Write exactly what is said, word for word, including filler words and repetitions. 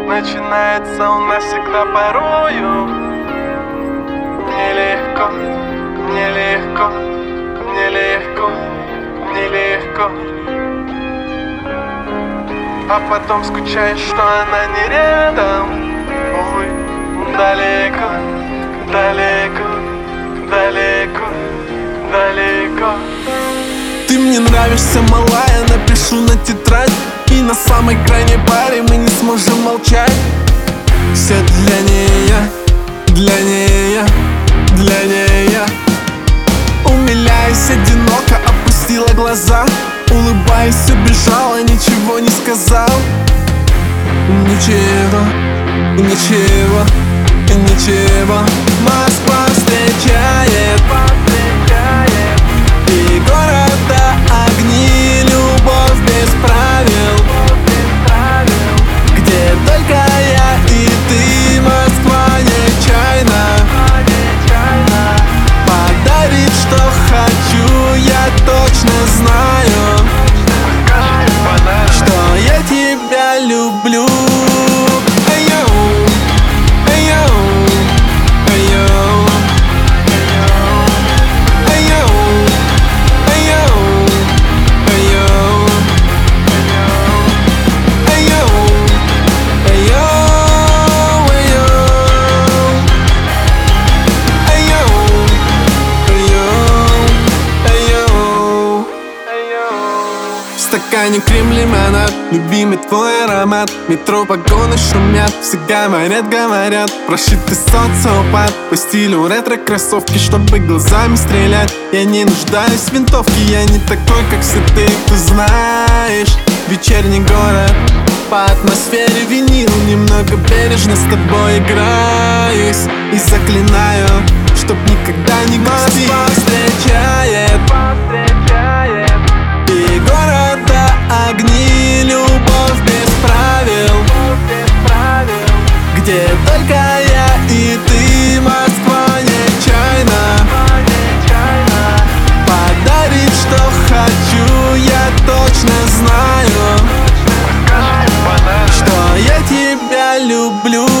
начинается у нас всегда порою. Нелегко, нелегко, нелегко, нелегко. А потом скучаешь, что она не рядом. Увы, далеко, далеко, далеко, далеко. Ты мне нравишься, малая, напишу на тетрадь. И на самой крайней паре мы не сможем молчать. Все для нее, для нее, для нее. Умиляясь одиноко, опустила глаза. Улыбаясь, убежала, ничего не сказал. Ничего, ничего, ничего. Москва встречает, и города огни, любовь без правил, где только я и ты. Москва нечаянно подарит, что хочу. Я точно знаю, что я тебя люблю. В стакане крем лимонад, любимый твой аромат. Метро погоны шумят, все говорят, говорят. Прошитый социопат по стилю ретро-кроссовки, чтобы глазами стрелять. Я не нуждаюсь в винтовке, я не такой, как все ты, ты знаешь. Вечерний город, по атмосфере винил. Немного бережно с тобой играюсь и заклинаю, чтоб никогда не грустить. Москва встречает, и города огни, любовь без правил, где только я и ты. Москва нечаянно подарит, что хочу. Я точно знаю, что я тебя люблю.